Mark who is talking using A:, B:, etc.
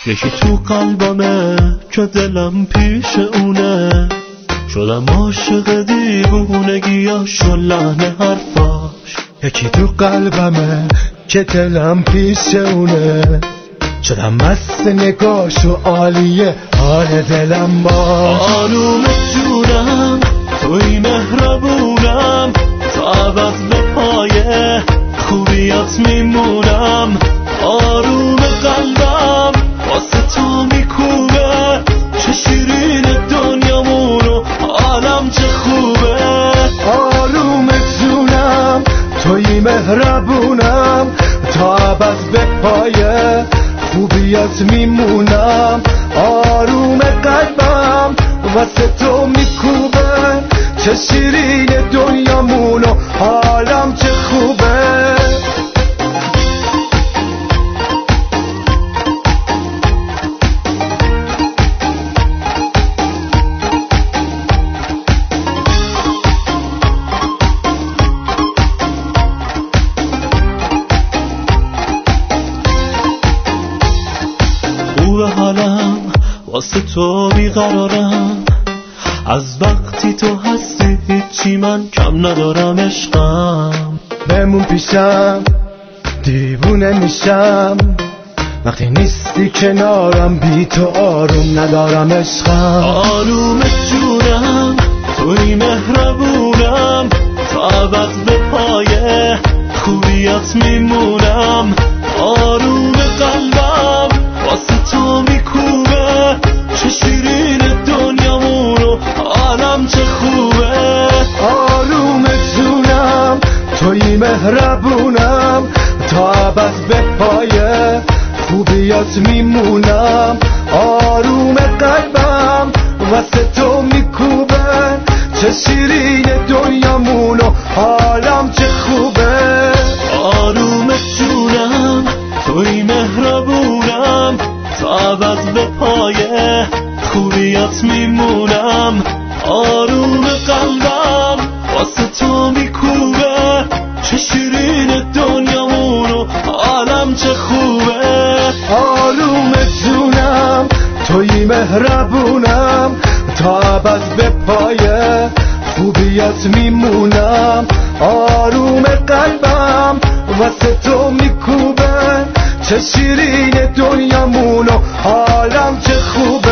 A: یکی تو قلبمه که دلم پیش اونه، شدم عاشق دیوونگیاش و لحن حرفاش.
B: یکی تو قلبمه که دلم پیش اونه، شدم مست نگاش و عالیه حال دلم باش.
A: آروم جونم توی مهربونم، تا ابد به پای خوبیات میمونم. آروم قلبم واسه تو میکوبه، چه شیرین دنیامونو عالم چه خوبه.
B: آروم جونم توی مهربونم، تا ابد به پای خوبیات میمونم. آروم قلبم واسه تو میکوبه، چه شیرین دنیامونو حالم چه خوبه.
A: خوبه حالم واسه تو بیقرارم، از وقتی تو هستی هیچی من کم ندارم. عشقم
B: بمون پیشم دیوونه میشم، وقتی نیستی کنارم بی تو آروم ندارم. عشقم
A: آروم جونم توی مهربونم، تا ابد به پای خوبیات میمونم. آروم قلبم واسه تو میکوبه، چه شیرین دنیامونو عالم چه خوبه.
B: آروم جونم توی مهربونم، تا ابد به پای خوبیات میمونم. آروم قلبم واسه تو میکوبه، چه شیرین دنیامونو حالم چه خوبه.
A: آروم جونم توی مهربونم، تا ابد به پای خوبیات میمونم. آروم قلبم واسه تو میکوبه، چه شیرین دنیامونو عالم چه خوبه.
B: آروم جونم توی مهربونم، تا ابد به پای خوبیات میمونم. آروم قلبم واسه تو میکوبه، چه شیرین دنیامونو حالم چه خوبه.